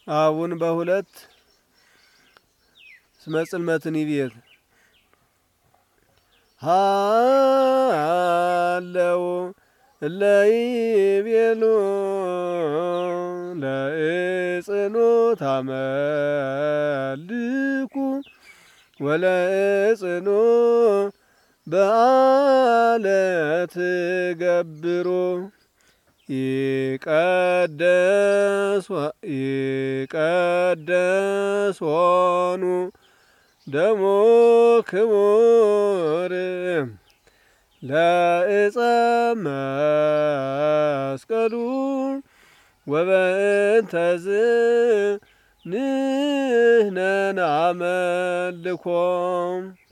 አቡን በሁለት እስመ ጽልመትን ይቤት ሃለው እለ ይቤሉ ለእጽኑ ታመልኩ ወለእጽኑ በዓለ ትገብሩ ይቀደሶኑ ደሙ ክቡር ለእፀ መስቀሉ ወበእንተዝ ንሕነ ናመልኮም